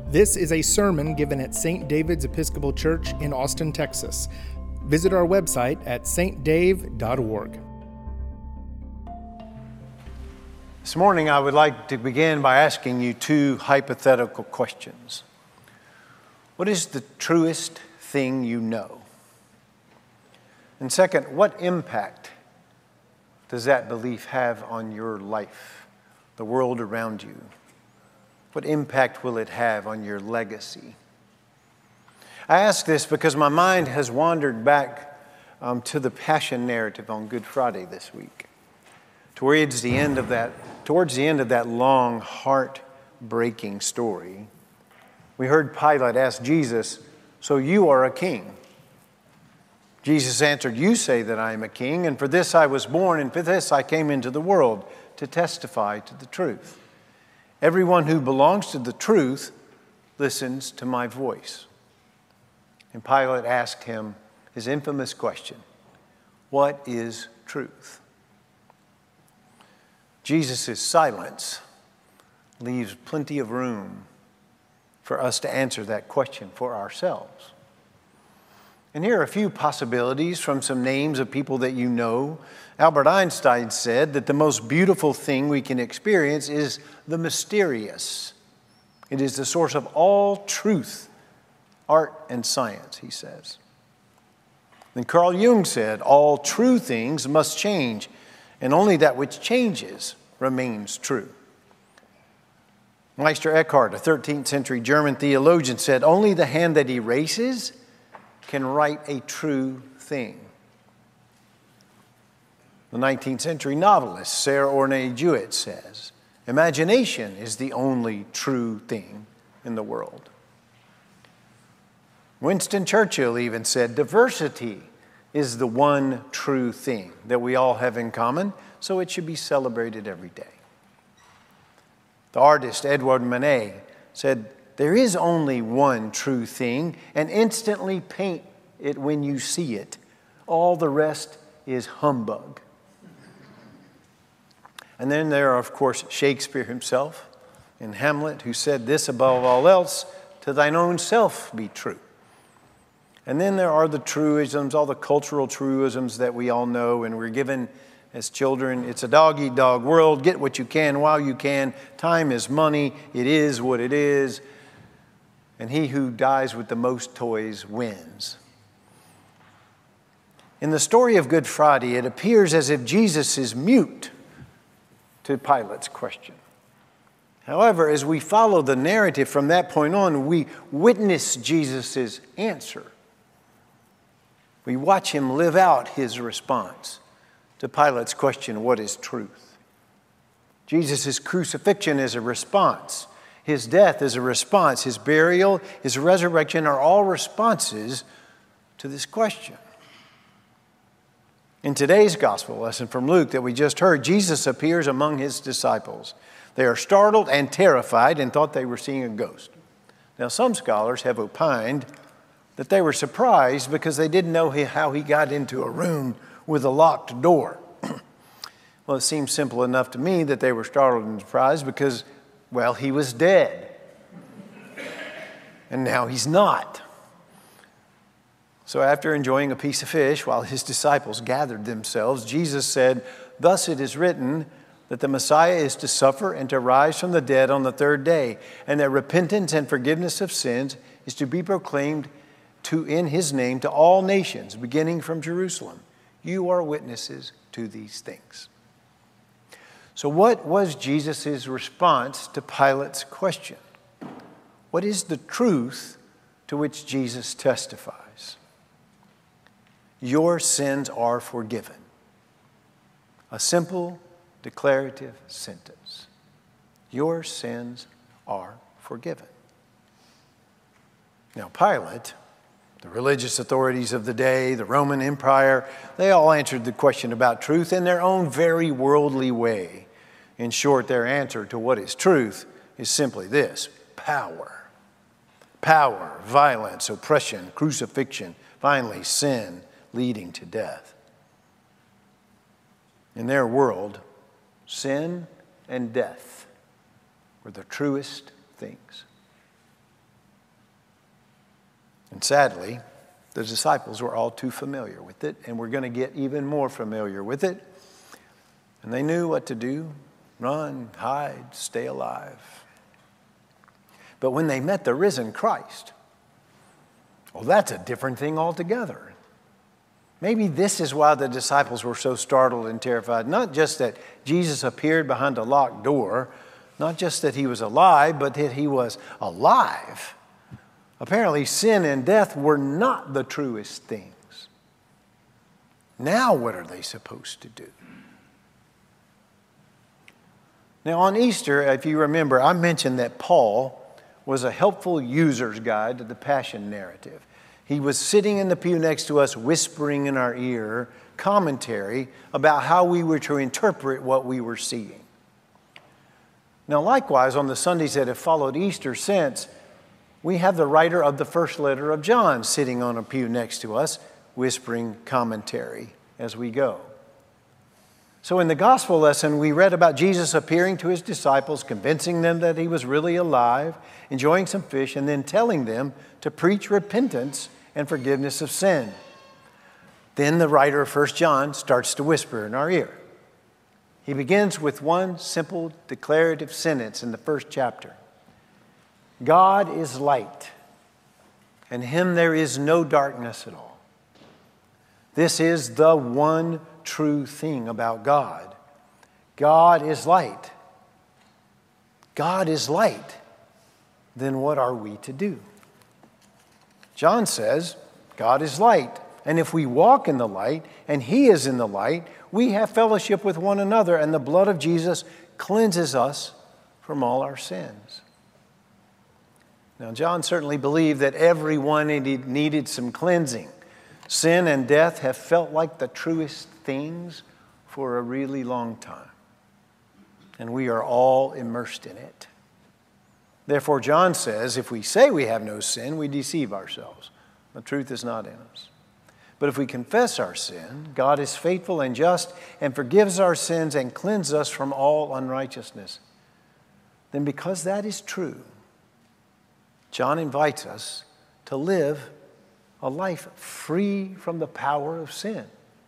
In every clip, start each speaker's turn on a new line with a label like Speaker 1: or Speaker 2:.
Speaker 1: This is a sermon given at St. David's Episcopal Church in Austin, Texas. Visit our website at stdave.org.
Speaker 2: This morning, I would like to begin by asking you two hypothetical questions. What is the truest thing you know? And second, what impact does that belief have on your life, the world around you? What impact will it have on your legacy? I ask this because my mind has wandered back to the Passion narrative on Good Friday this week. Towards the end of that long, heart-breaking story, we heard Pilate ask Jesus, "So you are a king?" Jesus answered, "You say that I am a king, and for this I was born, and for this I came into the world, to testify to the truth. Everyone who belongs to the truth listens to my voice." And Pilate asked him his infamous question, "What is truth?" Jesus' silence leaves plenty of room for us to answer that question for ourselves. And here are a few possibilities from some names of people that you know. Albert Einstein said that the most beautiful thing we can experience is the mysterious. It is the source of all truth, art, and science, he says. And Carl Jung said, all true things must change, and only that which changes remains true. Meister Eckhart, a 13th century German theologian, said, only the hand that erases can write a true thing. The 19th century novelist Sarah Orne Jewett says, imagination is the only true thing in the world. Winston Churchill even said, diversity is the one true thing that we all have in common, so it should be celebrated every day. The artist Edouard Manet said, there is only one true thing, and instantly paint it when you see it. All the rest is humbug. And then there are, of course, Shakespeare himself in Hamlet, who said this above all else, to thine own self be true. And then there are the truisms, all the cultural truisms that we all know, and we're given as children. It's a dog-eat-dog world. Get what you can while you can. Time is money. It is what it is. And he who dies with the most toys wins. In the story of Good Friday, it appears as if Jesus is mute to Pilate's question. However, as we follow the narrative from that point on, we witness Jesus' answer. We watch him live out his response to Pilate's question, what is truth? Jesus' crucifixion is a response. His death is a response. His burial, his resurrection are all responses to this question. In today's gospel lesson from Luke that we just heard, Jesus appears among his disciples. They are startled and terrified and thought they were seeing a ghost. Now, some scholars have opined that they were surprised because they didn't know how he got into a room with a locked door. Well, it seems simple enough to me that they were startled and surprised because, well, he was dead. And now he's not. So after enjoying a piece of fish while his disciples gathered themselves, Jesus said, thus it is written that the Messiah is to suffer and to rise from the dead on the third day, and that repentance and forgiveness of sins is to be proclaimed in his name to all nations, beginning from Jerusalem. You are witnesses to these things. So what was Jesus' response to Pilate's question? What is the truth to which Jesus testifies? Your sins are forgiven. A simple declarative sentence. Your sins are forgiven. Now, Pilate, the religious authorities of the day, the Roman Empire, they all answered the question about truth in their own very worldly way. In short, their answer to what is truth is simply this: power. Power, violence, oppression, crucifixion, finally sin leading to death. In their world, sin and death were the truest things. And sadly, the disciples were all too familiar with it, and we're going to get even more familiar with it. And they knew what to do: run, hide, stay alive. But when they met the risen Christ, well, that's a different thing altogether. Maybe this is why the disciples were so startled and terrified. Not just that Jesus appeared behind a locked door, not just that he was alive, but that he was alive. Apparently, sin and death were not the truest things. Now, what are they supposed to do? Now, on Easter, if you remember, I mentioned that Paul was a helpful user's guide to the Passion narrative. He was sitting in the pew next to us, whispering in our ear commentary about how we were to interpret what we were seeing. Now, likewise, on the Sundays that have followed Easter since, we have the writer of the first letter of John sitting on a pew next to us, whispering commentary as we go. So in the gospel lesson, we read about Jesus appearing to his disciples, convincing them that he was really alive, enjoying some fish, and then telling them to preach repentance and forgiveness of sin. Then the writer of 1 John starts to whisper in our ear. He begins with one simple declarative sentence in the first chapter. God is light, and in him there is no darkness at all. This is the one true thing about God. God is light. God is light. Then what are we to do? John says, God is light. And if we walk in the light, and he is in the light, we have fellowship with one another, and the blood of Jesus cleanses us from all our sins. Now, John certainly believed that everyone needed some cleansing. Sin and death have felt like the truest things for a really long time. And we are all immersed in it. Therefore, John says, if we say we have no sin, we deceive ourselves. The truth is not in us. But if we confess our sin, God is faithful and just and forgives our sins and cleanses us from all unrighteousness. Then because that is true, John invites us to live a life free from the power of sin.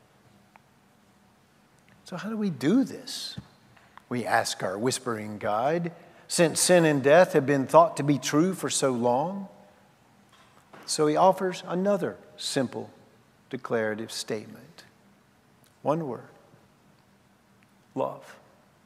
Speaker 2: So how do we do this? We ask our whispering guide, since sin and death have been thought to be true for so long. So he offers another simple declarative statement. One word: love.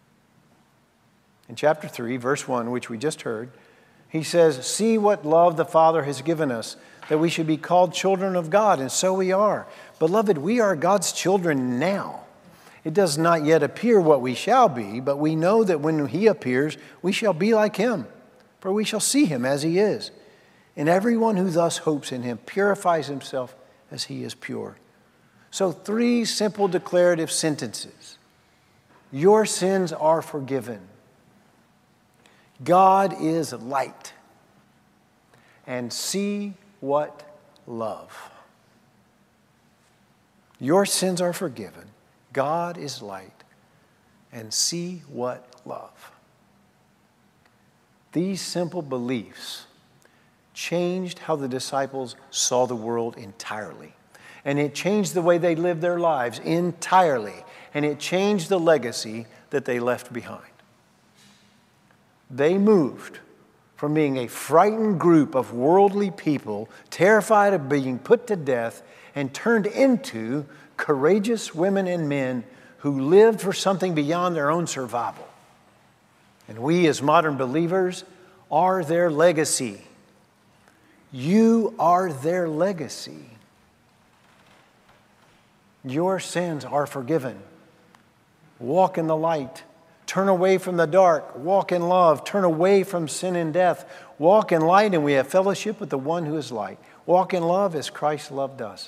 Speaker 2: In chapter 3, verse 1, which we just heard, he says, "See what love the Father has given us, that we should be called children of God, and so we are. Beloved, we are God's children now. It does not yet appear what we shall be, but we know that when he appears, we shall be like him, for we shall see him as he is. And everyone who thus hopes in him purifies himself as he is pure." So 3 simple declarative sentences. Your sins are forgiven. God is light. And see what love. Your sins are forgiven. God is light. And see what love. These simple beliefs changed how the disciples saw the world entirely. And it changed the way they lived their lives entirely. And it changed the legacy that they left behind. They moved from being a frightened group of worldly people, terrified of being put to death, and turned into courageous women and men who lived for something beyond their own survival. And we, as modern believers, are their legacy. You are their legacy. Your sins are forgiven. Walk in the light. Turn away from the dark. Walk in love. Turn away from sin and death. Walk in light, and we have fellowship with the one who is light. Walk in love as Christ loved us.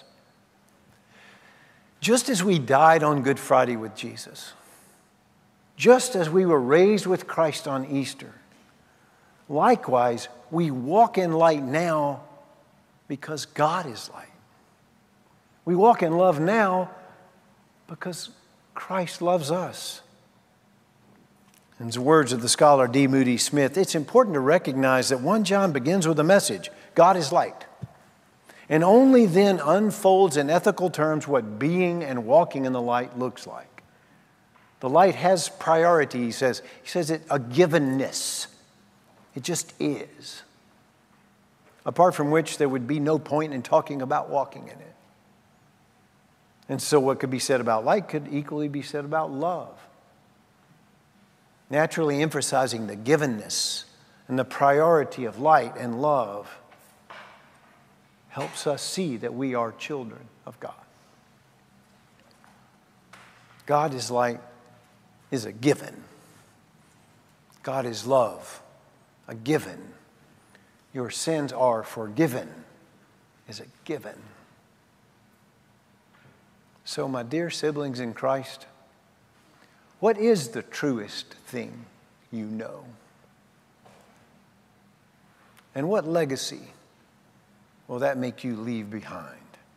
Speaker 2: Just as we died on Good Friday with Jesus, just as we were raised with Christ on Easter, likewise, we walk in light now because God is light. We walk in love now because Christ loves us. In the words of the scholar D. Moody Smith, it's important to recognize that 1 John begins with a message: God is light. and only then unfolds in ethical terms what being and walking in the light looks like. The light has priority, he says. He says it a givenness. It just is. Apart from which there would be no point in talking about walking in it. And so what could be said about light could equally be said about love. Naturally emphasizing the givenness and the priority of light and love helps us see that we are children of God. God is light is a given. God is love, a given. Your sins are forgiven is a given. So, my dear siblings in Christ, what is the truest thing you know? And what legacy will that make you leave behind?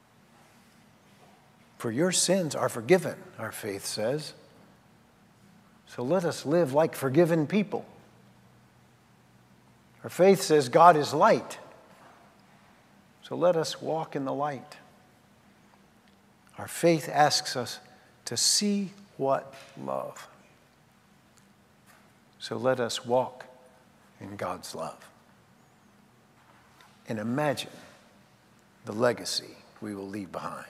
Speaker 2: For your sins are forgiven, our faith says. So let us live like forgiven people. Our faith says God is light. So let us walk in the light. Our faith asks us to see what love. So let us walk in God's love. And imagine the legacy we will leave behind.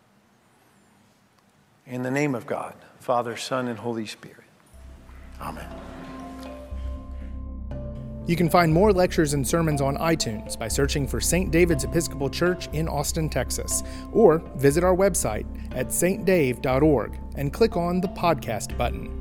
Speaker 2: In the name of God, Father, Son, and Holy Spirit. Amen.
Speaker 1: You can find more lectures and sermons on iTunes by searching for St. David's Episcopal Church in Austin, Texas, or visit our website at stdave.org and click on the podcast button.